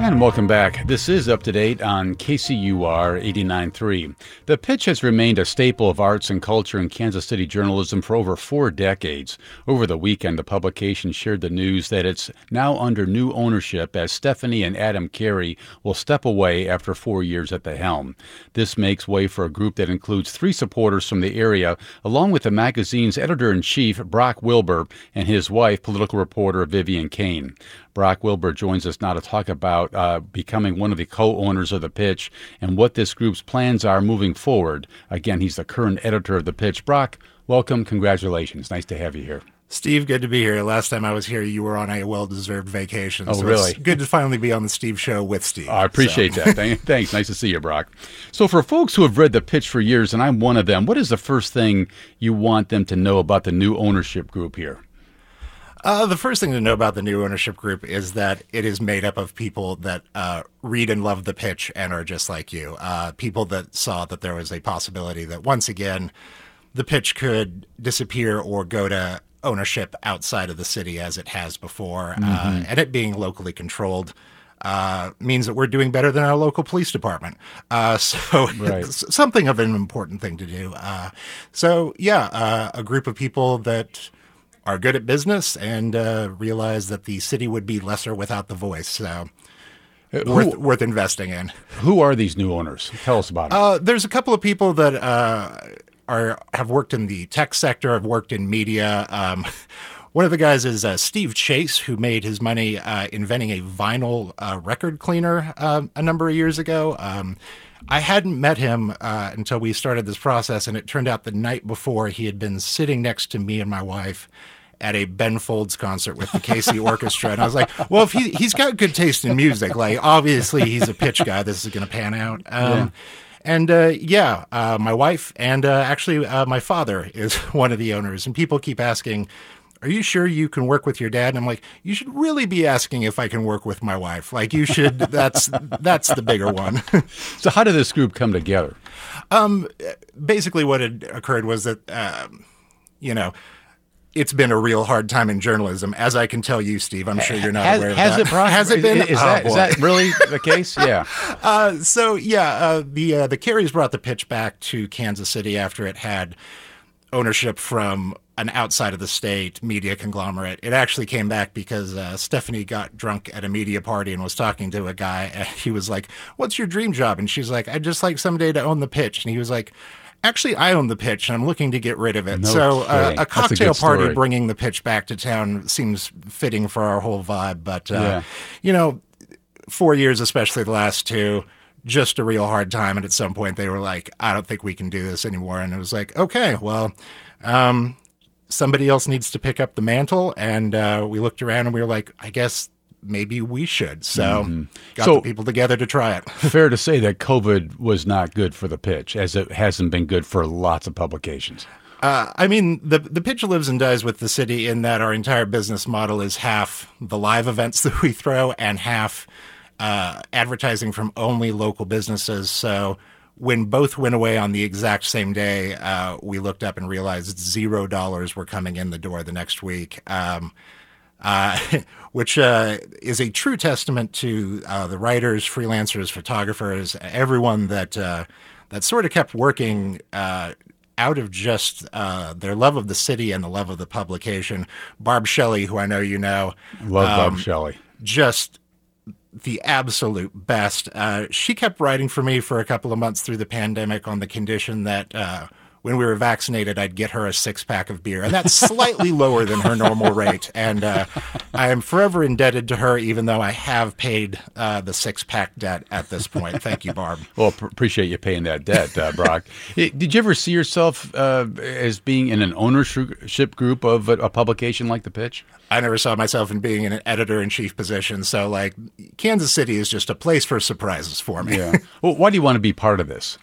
And welcome back. This is Up to Date on KCUR 89.3. The Pitch has remained a staple of arts and culture in Kansas City journalism for over 4 decades. Over the weekend, the publication shared the news that it's now under new ownership as Stephanie and Adam Carey will step away after 4 years at the helm. This makes way for a group that includes 3 supporters from the area, along with the magazine's editor-in-chief, Brock Wilbur, and his wife, political reporter Vivian Kane. Brock Wilbur joins us now to talk about becoming one of the co-owners of The Pitch and what this group's plans are moving forward. Again, he's the current editor of The Pitch. Brock, welcome. Congratulations. Nice to have you here. Steve, good to be here. Last time I was here, you were on a well-deserved vacation. Oh, so really? It's good to finally be on the Steve Show with Steve. I appreciate that. Thanks. Nice to see you, Brock. So for folks who have read The Pitch for years, and I'm one of them, what is the first thing you want them to know about the new ownership group here? The first thing to know about the new ownership group is that it is made up of people that read and love The Pitch and are just like you. People that saw that there was a possibility that once again, The Pitch could disappear or go to ownership outside of the city as it has before. And it being locally controlled means that we're doing better than our local police department. So Right. It's something of an important thing to do. A group of people that are good at business and realize that the city would be lesser without the voice. So worth investing in. Who are these new owners? Tell us about them. There's a couple of people that have worked in the tech sector, have worked in media. One of the guys is Steve Chase, who made his money inventing a vinyl record cleaner a number of years ago. I hadn't met him until we started this process, and it turned out the night before he had been sitting next to me and my wife at a Ben Folds concert with the KC Orchestra. And I was like, well, if he's got good taste in music, like obviously he's a Pitch guy, this is going to pan out. My wife and actually my father is one of the owners, and people keep asking, are you sure you can work with your dad? And I'm like, you should really be asking if I can work with my wife. Like you should, that's the bigger one. So how did this group come together? Basically what had occurred was that, it's been a real hard time in journalism, as I can tell you, Steve. I'm sure you're not aware of that. Has it, Brock? Has it been? Is that really the case? Yeah. The Careys brought The Pitch back to Kansas City after it had ownership from an outside of the state media conglomerate. It actually came back because Stephanie got drunk at a media party and was talking to a guy, and he was like, what's your dream job? And she's like, I'd just like someday to own The Pitch. And he was like, actually, I own The Pitch, and I'm looking to get rid of it. No kidding. A cocktail That's a good party story. bringing The Pitch back to town seems fitting for our whole vibe. But, 4 years, especially the last 2, just a real hard time. And at some point, they were like, I don't think we can do this anymore. And it was like, okay, well, somebody else needs to pick up the mantle. And we looked around and we were like, I guess maybe we should. So got the people together to try it. Fair to say that COVID was not good for The Pitch, as it hasn't been good for lots of publications. The Pitch lives and dies with the city in that our entire business model is half the live events that we throw and half advertising from only local businesses. So when both went away on the exact same day, we looked up and realized $0 were coming in the door the next week. Which is a true testament to the writers, freelancers, photographers, everyone that sort of kept working out of just their love of the city and the love of the publication. Barb Shelley, who I know you know. Love Barb Shelley. Just the absolute best. She kept writing for me for a couple of months through the pandemic on the condition that when we were vaccinated, I'd get her a 6-pack of beer. And that's slightly lower than her normal rate. And I am forever indebted to her, even though I have paid the 6-pack debt at this point. Thank you, Barb. Well, appreciate you paying that debt, Brock. Did you ever see yourself as being in an ownership group of a publication like The Pitch? I never saw myself in being in an editor-in-chief position. So, Kansas City is just a place for surprises for me. Yeah. Well, why do you want to be part of this?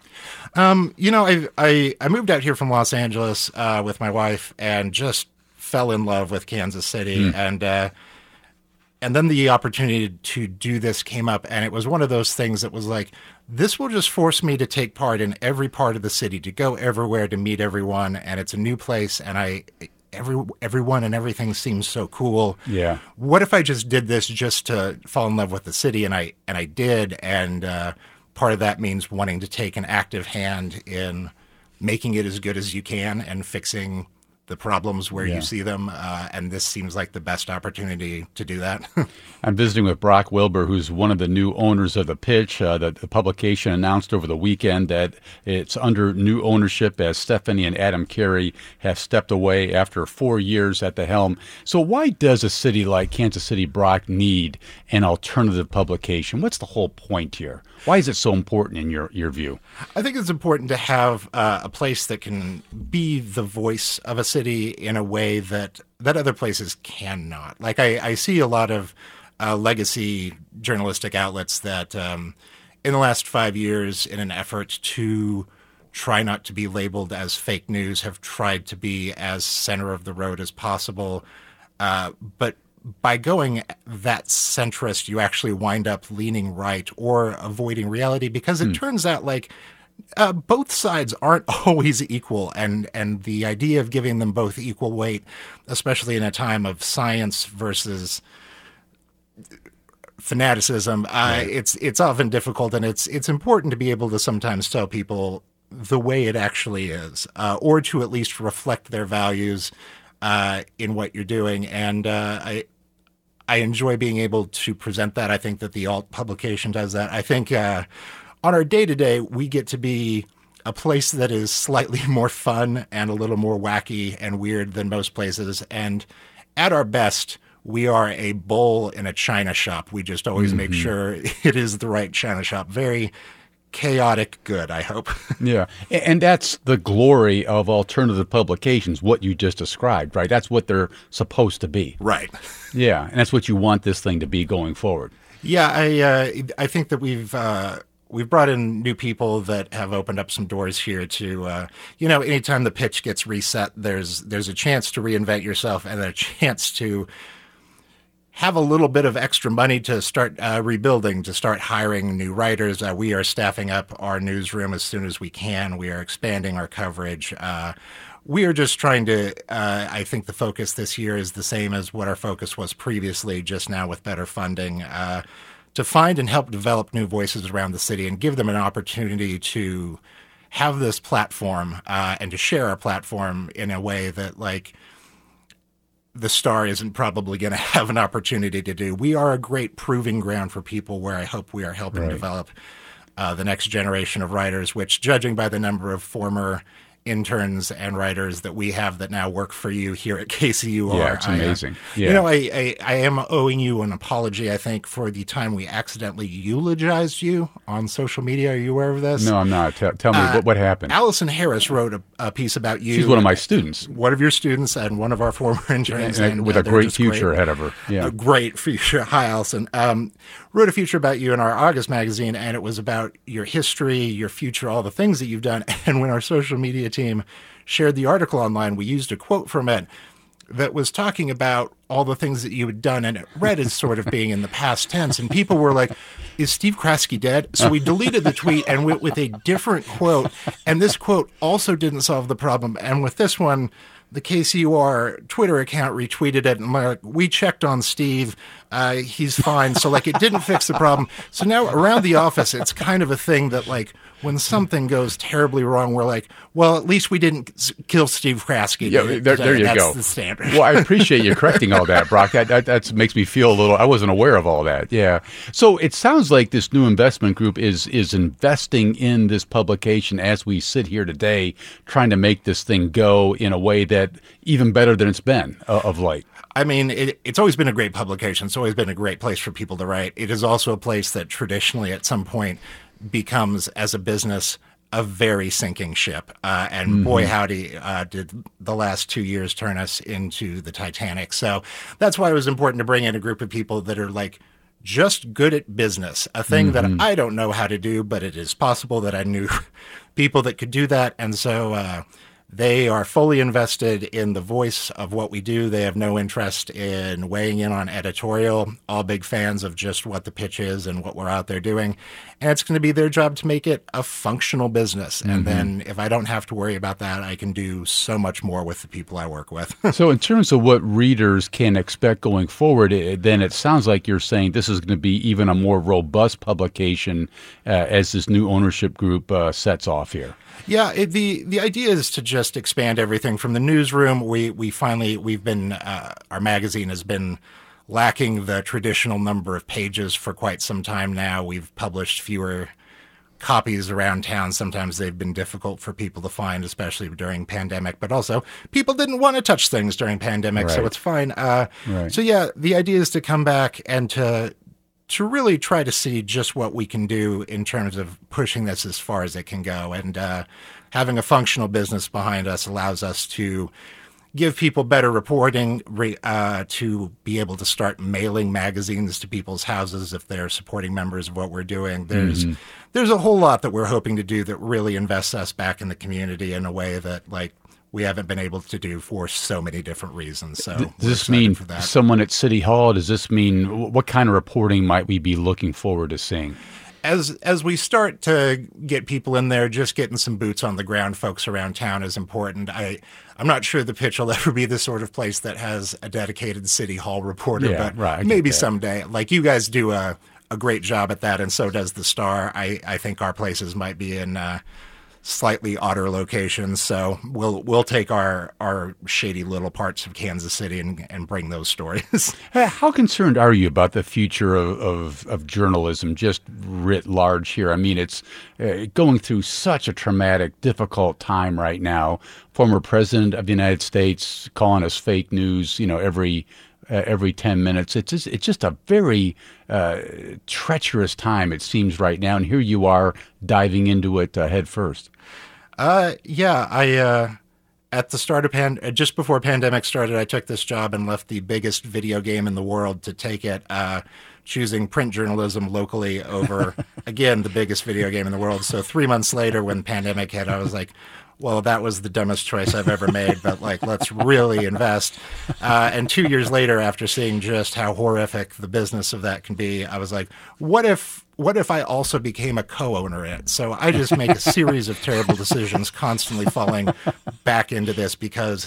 I moved out here from Los Angeles with my wife and just fell in love with Kansas City. And then the opportunity to do this came up, and it was one of those things that was like, this will just force me to take part in every part of the city, to go everywhere, to meet everyone. And it's a new place, and everyone and everything seems so cool. Yeah. What if I just did this just to fall in love with the city? And I did. And part of that means wanting to take an active hand in making it as good as you can and fixing the problems where you see them. And this seems like the best opportunity to do that. I'm visiting with Brock Wilbur, who's one of the new owners of The Pitch. The publication announced over the weekend that it's under new ownership as Stephanie and Adam Carey have stepped away after 4 years at the helm. So why does a city like Kansas City, Brock, need an alternative publication? What's the whole point here? Why is it so important in your view? I think it's important to have a place that can be the voice of a city in a way that other places cannot. Like I see a lot of legacy journalistic outlets that in the last 5 years, in an effort to try not to be labeled as fake news, have tried to be as center of the road as possible. But by going that centrist, you actually wind up leaning right or avoiding reality, because it turns out like both sides aren't always equal. And the idea of giving them both equal weight, especially in a time of science versus fanaticism, it's often difficult. And it's important to be able to sometimes tell people the way it actually is, or to at least reflect their values in what you're doing. And I enjoy being able to present that. I think that the alt publication does that. I think on our day-to-day, we get to be a place that is slightly more fun and a little more wacky and weird than most places. And at our best, we are a bull in a china shop. We just always make sure it is the right china shop. Very chaotic good, I hope. Yeah. And that's the glory of alternative publications, what you just described, right? That's what they're supposed to be. Right. Yeah. And that's what you want this thing to be going forward. Yeah. I think that we've brought in new people that have opened up some doors here to, anytime the pitch gets reset, there's a chance to reinvent yourself and a chance to have a little bit of extra money to start rebuilding, to start hiring new writers. We are staffing up our newsroom as soon as we can. We are expanding our coverage. We are just trying to, I think the focus this year is the same as what our focus was previously, just now with better funding, to find and help develop new voices around the city and give them an opportunity to have this platform and to share our platform in a way that, like, the Star isn't probably going to have an opportunity to do. We are a great proving ground for people where I hope we are helping develop the next generation of writers, which, judging by the number of former interns and writers that we have that now work for you here at KCUR. Yeah, it's amazing. I am owing you an apology, I think, for the time we accidentally eulogized you on social media. Are you aware of this? No, I'm not. Tell me, what happened? Allison Harris wrote a piece about you. She's one of my students. One of your students and one of our former interns. And with a great future ahead of her. Yeah. A great future. Hi, Allison. Wrote a feature about you in our August magazine, and it was about your history, your future, all the things that you've done. And when our social media team shared the article online, we used a quote from it that was talking about all the things that you had done, and it read as sort of being in the past tense. And people were like, is Steve Kraske dead? So we deleted the tweet and went with a different quote. And this quote also didn't solve the problem. And with this one, the KCUR Twitter account retweeted it, and like, we checked on Steve. He's fine. So, like, it didn't fix the problem. So now around the office, it's kind of a thing that, like, when something goes terribly wrong, we're like, well, at least we didn't kill Steve Kraske. Yeah, there you go. That's the standard. Well, I appreciate you correcting all that, Brock. That makes me feel a little, I wasn't aware of all that. Yeah. So it sounds like this new investment group is investing in this publication as we sit here today, trying to make this thing go in a way that even better than it's been of late. I mean, it's always been a great publication. It's always been a great place for people to write. It is also a place that traditionally at some point becomes, as a business, a very sinking ship. And boy, howdy, did the last 2 years turn us into the Titanic. So that's why it was important to bring in a group of people that are like just good at business, a thing that I don't know how to do, but it is possible that I knew people that could do that. And so They are fully invested in the voice of what we do. They have no interest in weighing in on editorial, all big fans of just what the pitch is and what we're out there doing. And it's going to be their job to make it a functional business. And then if I don't have to worry about that, I can do so much more with the people I work with. So in terms of what readers can expect going forward, then it sounds like you're saying this is going to be even a more robust publication as this new ownership group sets off here. Yeah, the idea is to just expand everything from the newsroom. We've been our magazine has been lacking the traditional number of pages for quite some time now. We've published fewer copies around town. Sometimes they've been difficult for people to find, especially during pandemic, but also people didn't want to touch things during pandemic, so it's fine. So yeah, the idea is to come back and to really try to see just what we can do in terms of pushing this as far as it can go. And having a functional business behind us allows us to give people better reporting, to be able to start mailing magazines to people's houses if they're supporting members of what we're doing. There's a whole lot that we're hoping to do that really invests us back in the community in a way that, like, we haven't been able to do for so many different reasons. So does this mean someone at City Hall? Does this mean what kind of reporting might we be looking forward to seeing? As we start to get people in there, just getting some boots on the ground, folks around town is important. I'm not sure the pitch will ever be the sort of place that has a dedicated City Hall reporter, but maybe someday. Like, you guys do a great job at that, and so does the Star. I think our places might be in slightly odder locations, so we'll take our shady little parts of Kansas City and bring those stories. How concerned are you about the future of journalism, just writ large here? I mean, it's going through such a traumatic, difficult time right now. Former President of the United States calling us fake news, every 10 minutes. It's just a very treacherous time, it seems, right now. And here you are diving into it head first. At the start of just before pandemic started, I took this job and left the biggest video game in the world to take it, choosing print journalism locally over, again, the biggest video game in the world. So 3 months later, when the pandemic hit, I was like, well, that was the dumbest choice I've ever made, but let's really invest. And 2 years later, after seeing just how horrific the business of that can be, I was like, what if I also became a co-owner in it? So I just make a series of terrible decisions, constantly falling back into this because,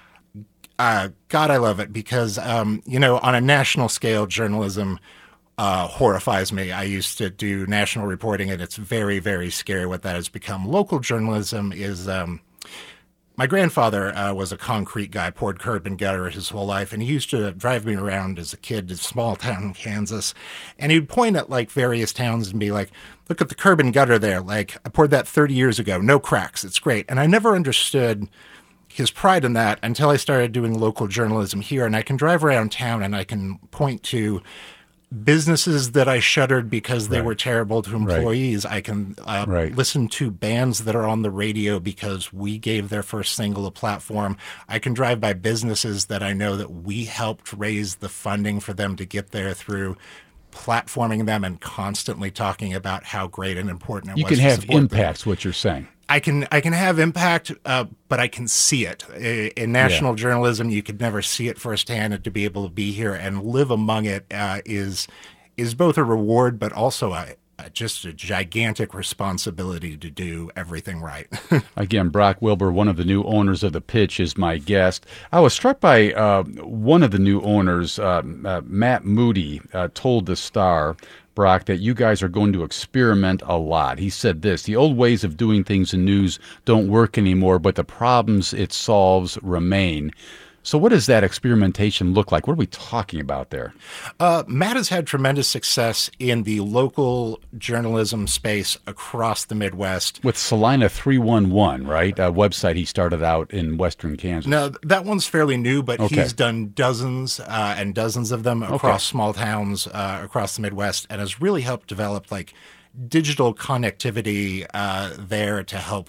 God, I love it because, on a national scale, journalism horrifies me. I used to do national reporting, and it's very, very scary what that has become. Local journalism is my grandfather was a concrete guy, poured curb and gutter his whole life, and he used to drive me around as a kid to small town Kansas, and he'd point at various towns and be like, look at the curb and gutter there. Like, I poured that 30 years ago. No cracks. It's great. And I never understood his pride in that until I started doing local journalism here, and I can drive around town and I can point to businesses that I shuttered because they were terrible to employees. I can listen to bands that are on the radio because we gave their first single a platform. I can drive by businesses that I know that we helped raise the funding for them to get there through platforming them and constantly talking about how great and important it was. You can have impacts, what you're saying. I can have impact, but I can see it. In national journalism, you could never see it firsthand, and to be able to be here and live among it is both a reward, but also just a gigantic responsibility to do everything right. Again, Brock Wilbur, one of the new owners of The Pitch, is my guest. I was struck by one of the new owners, Matt Moody, told the Star, Brock, that you guys are going to experiment a lot. He said this: the old ways of doing things in news don't work anymore, but the problems it solves remain. So what does that experimentation look like? What are we talking about there? Matt has had tremendous success in the local journalism space across the Midwest. With Salina 311, right? A website he started out in western Kansas. No, that one's fairly new, but he's done dozens and dozens of them across small towns across the Midwest, and has really helped develop digital connectivity there to help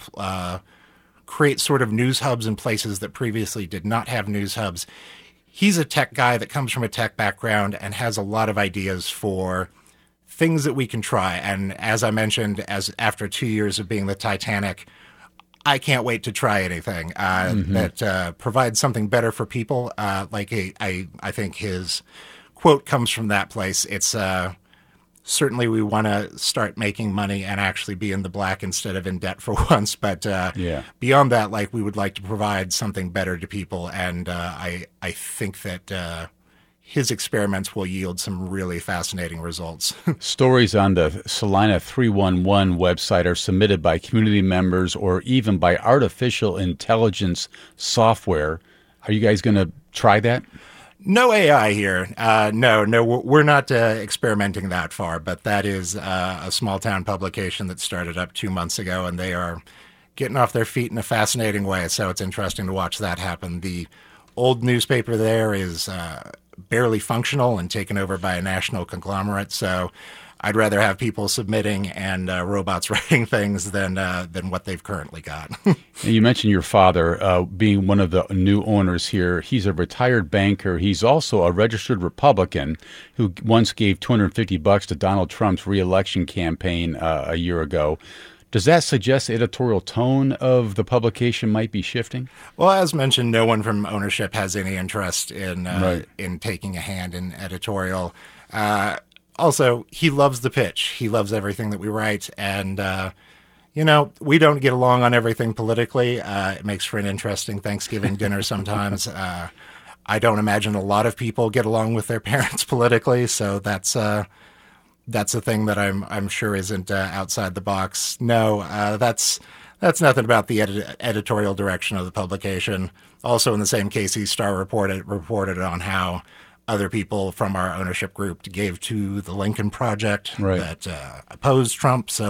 create sort of news hubs in places that previously did not have news hubs. He's a tech guy that comes from a tech background and has a lot of ideas for things that we can try. And as I mentioned, after 2 years of being the Titanic, I can't wait to try anything that provides something better for people. I think his quote comes from that place. It's certainly we want to start making money and actually be in the black instead of in debt for once. But beyond that, like, we would like to provide something better to people. And I think that his experiments will yield some really fascinating results. Stories on the Salina 311 website are submitted by community members or even by artificial intelligence software. Are you guys going to try that? No AI here. No, we're not experimenting that far, but that is a small town publication that started up 2 months ago, and they are getting off their feet in a fascinating way. So it's interesting to watch that happen. The old newspaper there is barely functional and taken over by a national conglomerate. So I'd rather have people submitting and robots writing things than what they've currently got. You mentioned your father being one of the new owners here. He's a retired banker. He's also a registered Republican who once gave $250 to Donald Trump's reelection campaign a year ago. Does that suggest the editorial tone of the publication might be shifting? Well, as mentioned, no one from ownership has any interest in taking a hand in editorial. Also, he loves the pitch. He loves everything that we write. And, we don't get along on everything politically. It makes for an interesting Thanksgiving dinner sometimes. I don't imagine a lot of people get along with their parents politically. So that's a thing that I'm sure isn't outside the box. No, that's nothing about the editorial direction of the publication. Also, in the same case, Star reported on how other people from our ownership group gave to the Lincoln Project that opposed Trump. So,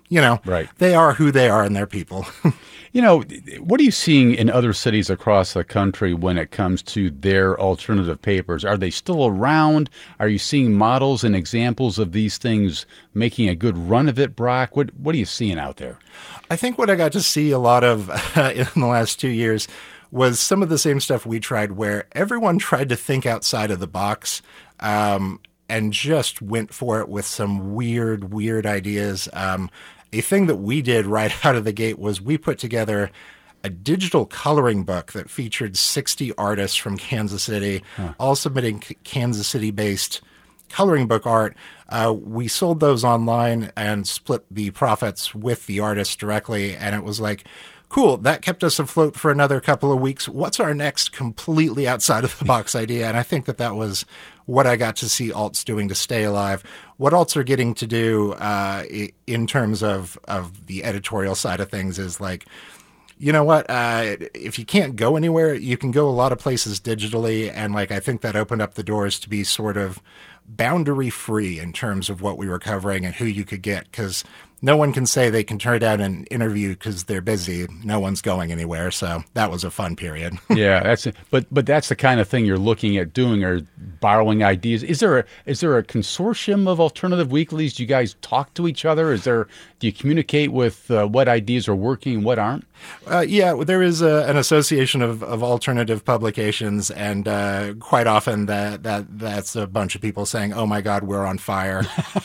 they are who they are and they're people. What are you seeing in other cities across the country when it comes to their alternative papers? Are they still around? Are you seeing models and examples of these things making a good run of it, Brock? What are you seeing out there? I think what I got to see a lot of in the last 2 years was some of the same stuff we tried, where everyone tried to think outside of the box and just went for it with some weird ideas. A thing that we did right out of the gate was we put together a digital coloring book that featured 60 artists from Kansas City, all submitting Kansas City-based coloring book art. We sold those online and split the profits with the artists directly, and it was like, cool, that kept us afloat for another couple of weeks. What's our next completely outside of the box idea? And I think that was what I got to see alts doing to stay alive. What alts are getting to do in terms of the editorial side of things is like, you know what? If you can't go anywhere, you can go a lot of places digitally. And I think that opened up the doors to be sort of boundary free in terms of what we were covering and who you could get, because no one can say they can turn down an interview because they're busy. No one's going anywhere. So that was a fun period. Yeah, that's it. But that's the kind of thing you're looking at doing, or borrowing ideas. Is there a consortium of alternative weeklies? Do you guys talk to each other? Do you communicate with what ideas are working and what aren't? Yeah, there is an association of alternative publications, and quite often that's a bunch of people saying, "Oh my God, we're on fire,"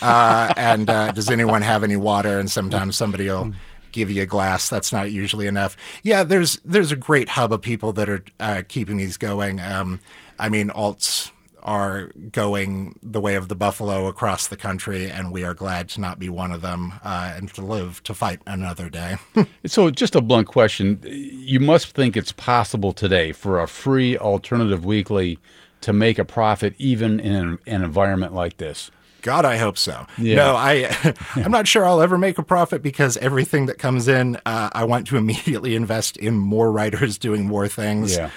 and does anyone have any water? And sometimes somebody will give you a glass. That's not usually enough. Yeah, there's a great hub of people that are keeping these going. Alts are going the way of the buffalo across the country, and we are glad to not be one of them and to live to fight another day. So just a blunt question. You must think it's possible today for a free alternative weekly to make a profit even in an environment like this. God, I hope so. Yeah. No, I'm not sure I'll ever make a profit, because everything that comes in, I want to immediately invest in more writers doing more things. Yeah.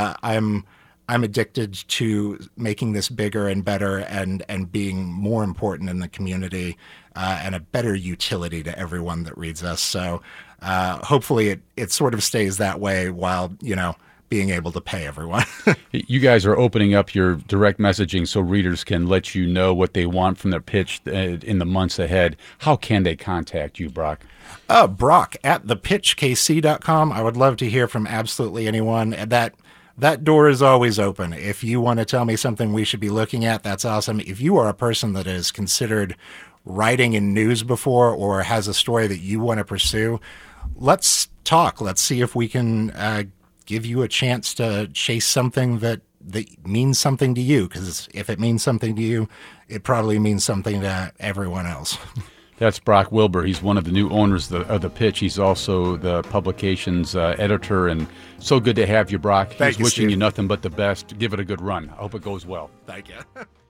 I'm addicted to making this bigger and better and being more important in the community and a better utility to everyone that reads us. So hopefully it sort of stays that way while, being able to pay everyone. You guys are opening up your direct messaging so readers can let you know what they want from their pitch in the months ahead. How can they contact you, Brock? Brock at thepitchkc.com. I would love to hear from absolutely anyone. That door is always open. If you want to tell me something we should be looking at, that's awesome. If you are a person that has considered writing in news before or has a story that you want to pursue, let's talk. Let's see if we can give you a chance to chase something that means something to you, because if it means something to you, it probably means something to everyone else. That's Brock Wilbur. He's one of the new owners of the Pitch. He's also the publication's editor, and so good to have you, Brock. Thank you, Wishing Steve. you nothing but the best. Give it a good run. I hope it goes well. Thank you.